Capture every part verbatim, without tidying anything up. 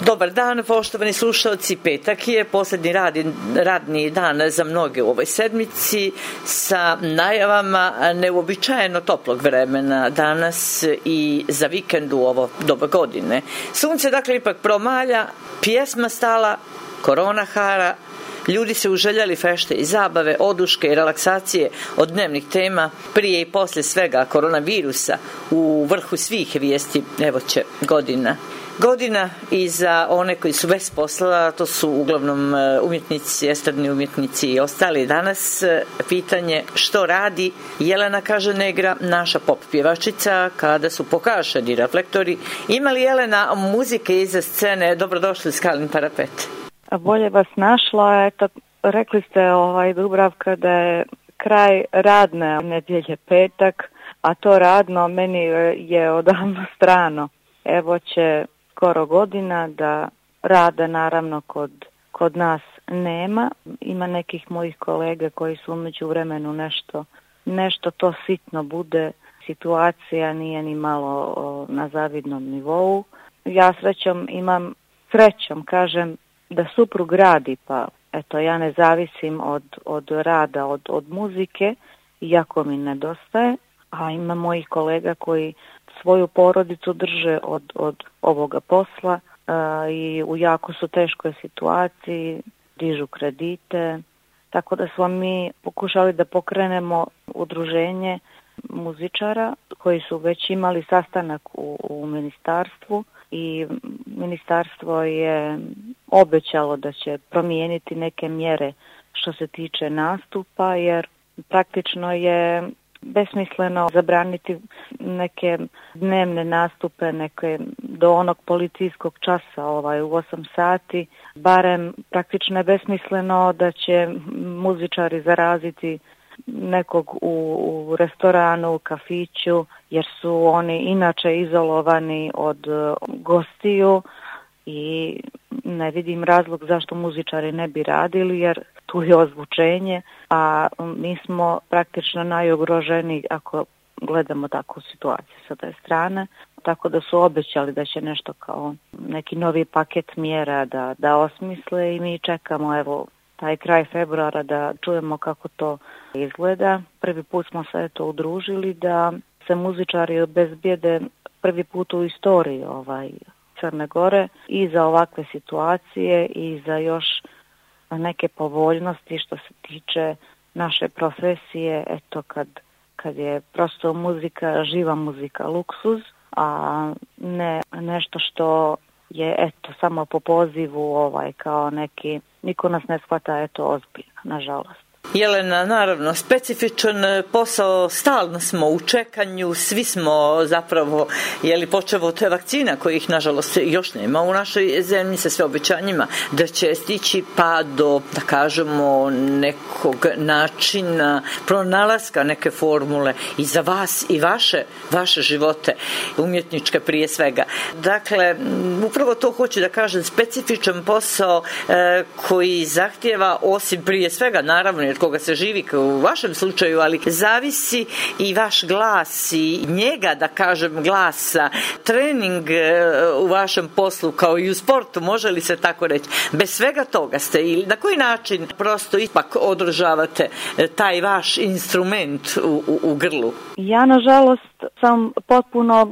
Dobar dan, poštovani slušalci. Petak je posljednji radni, radni dan za mnoge u ovoj sedmici sa najavama neuobičajeno toplog vremena danas i za vikend u ovo doba godine. Sunce dakle ipak promalja, pjesma stala, korona hara, ljudi se uželjali fešte i zabave, oduške i relaksacije od dnevnih tema, prije i poslije svega koronavirusa, u vrhu svih vijesti, evo će godina. Godina i za one koji su bez posla, to su uglavnom umjetnici, estradni umjetnici i ostali. Danas pitanje što radi Jelena Kažanegra, naša pop pjevačica, kada su pokašeni reflektori. Ima li Jelena muzike iza scene? Dobrodošli u Skalin parapet. Bolje vas našla, eto, rekli ste ovaj Dubravka da je kraj radne nedjelje petak, a to radno meni je odavno strano. Evo će skoro godina da rada naravno kod, kod nas nema. Ima nekih mojih kolega koji su u međuvremenu nešto, nešto to sitno bude. Situacija nije ni malo o, na zavidnom nivou. Ja srećom imam, srećom kažem, da suprug radi, pa eto ja ne zavisim od, od rada, od, od muzike, iako mi nedostaje, a ima mojih kolega koji svoju porodicu drže od, od ovoga posla a, i u jako su teškoj situaciji, dižu kredite, tako da smo mi pokušali da pokrenemo udruženje muzičara koji su već imali sastanak u, u ministarstvu i ministarstvo je obećalo da će promijeniti neke mjere što se tiče nastupa, jer praktično je besmisleno zabraniti neke dnevne nastupe, neke do onog policijskog časa ovaj, u osam sati. Barem praktično je besmisleno da će muzičari zaraziti nekog u, u restoranu, u kafiću, jer su oni inače izolovani od gostiju i ne vidim razlog zašto muzičari ne bi radili, jer tu je ozvučenje, a mi smo praktično najugroženiji ako gledamo takvu situaciju sa te strane, tako da su obećali da će nešto kao neki novi paket mjera da, da osmisle i mi čekamo evo taj kraj februara da čujemo kako to izgleda. Prvi put smo se eto udružili da se muzičari obezbijede prvi put u istoriji ovaj Crne Gore i za ovakve situacije i za još neke povoljnosti što se tiče naše profesije, eto kad, kad je prosto muzika, živa muzika luksuz, a ne nešto što je eto samo po pozivu ovaj kao neki, niko nas ne shvata eto ozbiljno, nažalost. Jelena, naravno, specifičan posao, stalno smo u čekanju, svi smo zapravo, je li počeo od vakcina kojih nažalost još nema u našoj zemlji sa sve obećanjima da će stići pa do, da kažemo, nekog načina pronalaska neke formule i za vas i vaše, vaše živote, umjetničke prije svega. Dakle, upravo to hoću da kažem, specifičan posao e, koji zahtijeva, osim prije svega, naravno, jer koga se živi kao u vašem slučaju, ali zavisi i vaš glas i njega, da kažem, glasa, trening u vašem poslu kao i u sportu, može li se tako reći? Bez svega toga ste ili na koji način prosto ipak održavate taj vaš instrument u, u, u grlu? Ja, nažalost, sam potpuno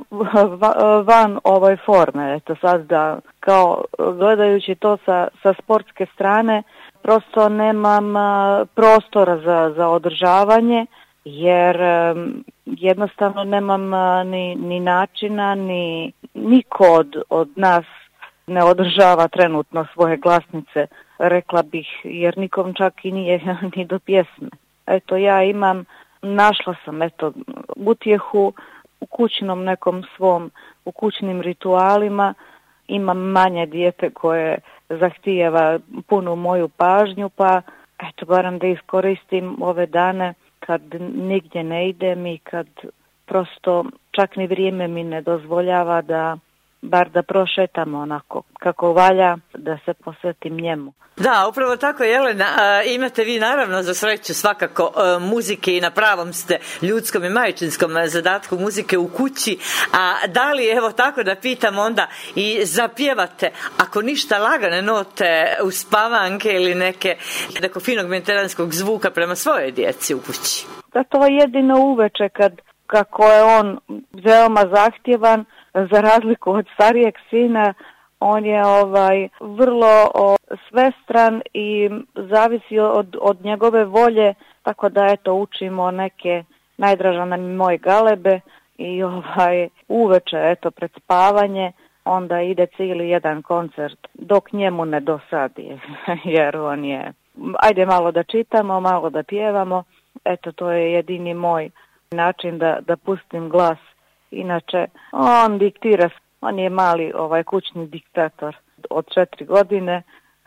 van ove forme. Eto sad da, kao gledajući to sa, sa sportske strane, prosto nemam prostora za, za održavanje, jer jednostavno nemam ni, ni načina, ni niko od, od nas ne održava trenutno svoje glasnice, rekla bih, jer nikom čak i nije ni do pjesme. Eto, ja imam, našla sam eto utjehu u kućnom nekom svom, u kućnim ritualima. Imam manje dijete koje zahtijeva punu moju pažnju, pa eto, barem da iskoristim ove dane kad nigdje ne idem i kad prosto čak ni vrijeme mi ne dozvoljava da bar da prošetamo onako kako valja, da se posvetim njemu. Da, upravo tako, Jelena. A, imate vi naravno za sreću svakako a, muzike i na pravom ste ljudskom i majčinskom zadatku muzike u kući. A da li, evo tako da pitam onda, i zapjevate, ako ništa lagane note, uspavanke ili neke, neko finog mediteranskog zvuka prema svojoj djeci u kući? Da, to je jedino uveče kad, kako je on veoma zahtjevan, za razliku od starijeg sina, on je ovaj vrlo o, svestran i zavisi od, od njegove volje, tako da eto učimo neke najdraža nam je moje galebe i ovaj uveče eto pred spavanje onda ide cijeli jedan koncert dok njemu ne dosadi jer on je ajde malo da čitamo, malo da pjevamo, eto to je jedini moj način da, da pustim glas. Inače, on diktira, on je mali ovaj kućni diktator od četiri godine,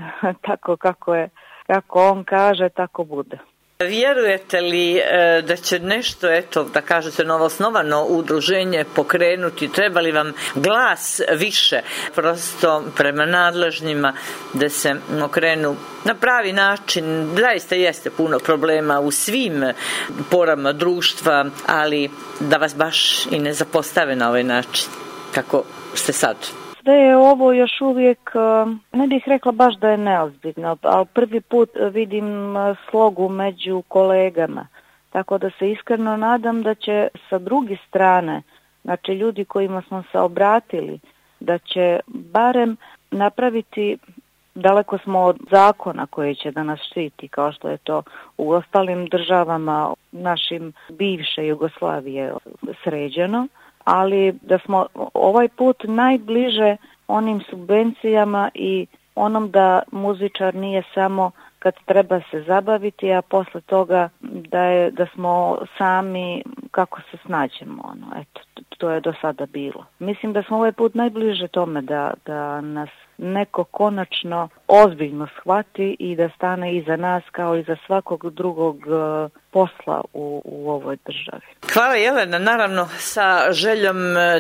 tako kako je, kako on kaže, tako bude. Vjerujete li da će nešto, eto, da kažete, novoosnovano udruženje pokrenuti? Treba li vam glas više prosto prema nadležnjima da se okrenu na pravi način? Zaista jeste puno problema u svim porama društva, ali da vas baš i ne zapostave na ovaj način kako ste sad. Da je ovo još uvijek, ne bih rekla baš da je neozbiljno, ali prvi put vidim slogu među kolegama. Tako da se iskreno nadam da će sa druge strane, znači ljudi kojima smo se obratili, da će barem napraviti, daleko smo od zakona koji će da nas štiti, kao što je to u ostalim državama našim bivše Jugoslavije sređeno, ali da smo ovaj put najbliže onim subvencijama i onom da muzičar nije samo kad treba se zabaviti, a posle toga da je da smo sami kako se snađemo, ono, eto, to je do sada bilo. Mislim da smo ovaj put najbliže tome da, da nas neko konačno ozbiljno shvati i da stane iza nas kao i za svakog drugog uh, posla u, u ovoj državi. Hvala Jelena, naravno sa željom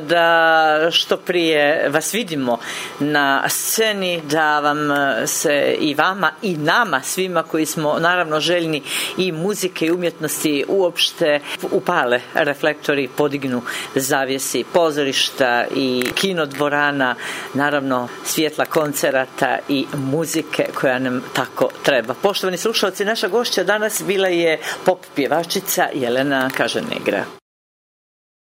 da što prije vas vidimo na sceni, da vam se i vama i nama svima koji smo naravno željni i muzike i umjetnosti uopšte upale reflektori, podignu zavjesi pozorišta i kinodvorana, naravno svjetla koncerata i muzike koja nam tako treba. Poštovani slušalci, naša gošća danas bila je pop pjevačica Jelena Kažanegra.